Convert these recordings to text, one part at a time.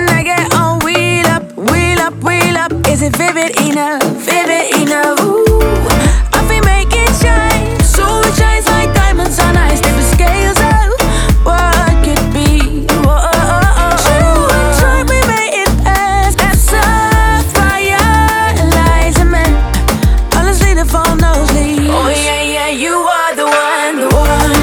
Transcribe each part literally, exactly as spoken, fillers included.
Can I get on wheel up, wheel up, wheel up? Is it vivid enough, vivid enough? Ooh, I feel make it shine, so it shines like diamonds on ice. Tip the scales of what could be. Whoa, true, true, we made it past that sapphire lies a man. Honestly, the phone knows me. Oh yeah, yeah, you are the one, the one.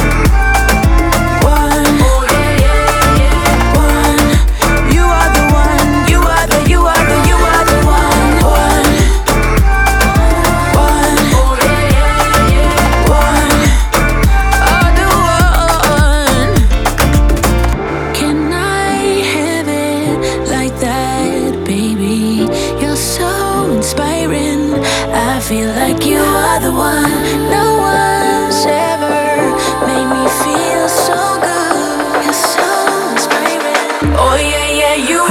I feel like you are the one. No one's ever made me feel so good. You're so inspiring. Oh yeah, yeah, you